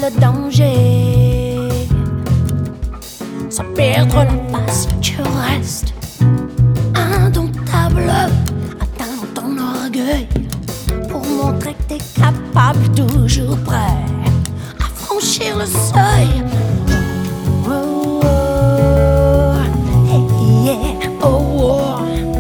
le danger. Sans perdre la face, tu restes indomptable, atteindre ton orgueil pour montrer que t'es capable, toujours prêt à franchir le seuil. Oh, oh, hey, yeah, oh, oh.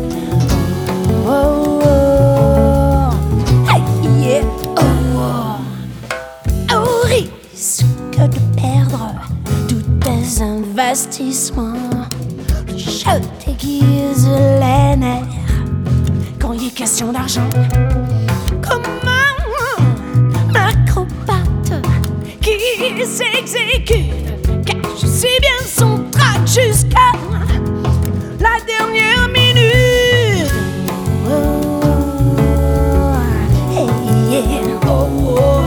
Oh, oh, hey, yeah, oh, oh. Au risque de perdre tous tes investissements, je t'aiguise les nerfs quand il est question d'argent. Comme un acrobate qui s'exécute, cache si bien son trac jusqu'à la dernière minute. Oh, hey, yeah, oh, oh.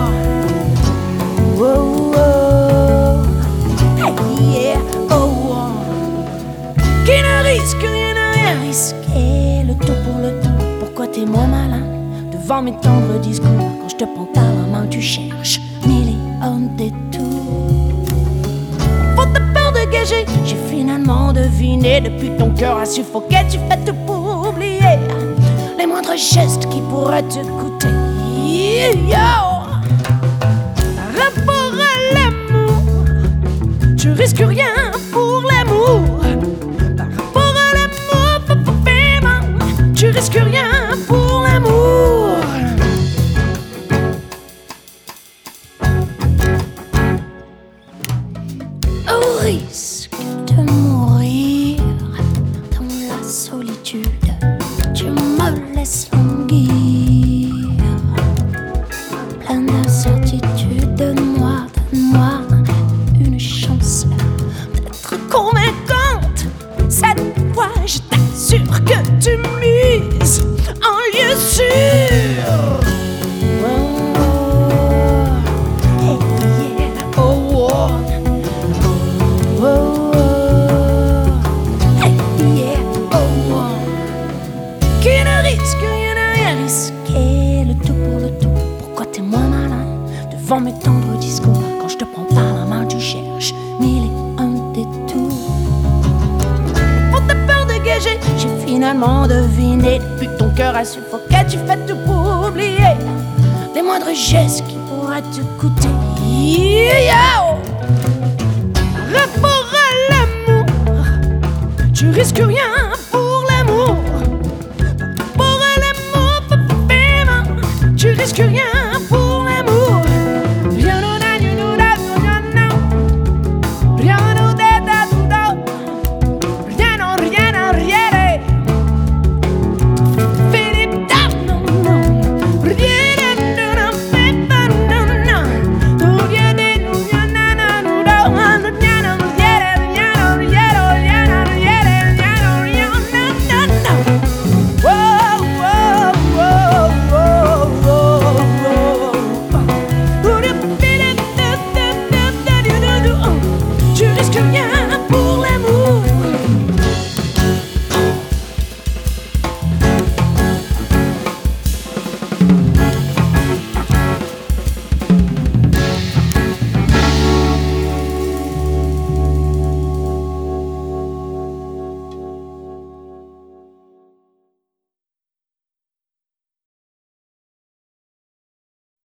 Oh, oh, hey, yeah, oh, oh. Qui ne risque rien à rien risquer, le tout pour le tout. Pourquoi t'es moins malin devant mes tendres discours? Quand je te prends par la main, tu cherches mille et un détours. Faute de peur de gager, j'ai finalement deviné. Depuis ton cœur a suffoqué, tu fais tout pour oublier les moindres gestes qui pourraient te coûter. Yo! Rapport à l'amour, tu risques rien pour l'amour. Par rapport à l'amour, tu risques rien pour l'amour. Au risque de mourir dans la solitude, tu me laisses languir. Plein d'incertitude, donne-moi une chance d'être convaincante. Cette fois, je t'assure que tu mises en lieu sûr. Oh, hey, yeah, oh, oh. Oh, hey, yeah, oh, oh. Qui ne risque rien à rien risquer, le tout pour le tout. Pourquoi t'es moins malin devant mes tendres discours? Quand je te prends par la main, tu cherches mille et un détours. Faute de peur de gager, j'ai finalement deviné. Depuis que ton cœur a suffoqué, tu fais tout pour oublier les moindres gestes qui pourraient te coûter. Yo! Rapport à l'amour, tu risques rien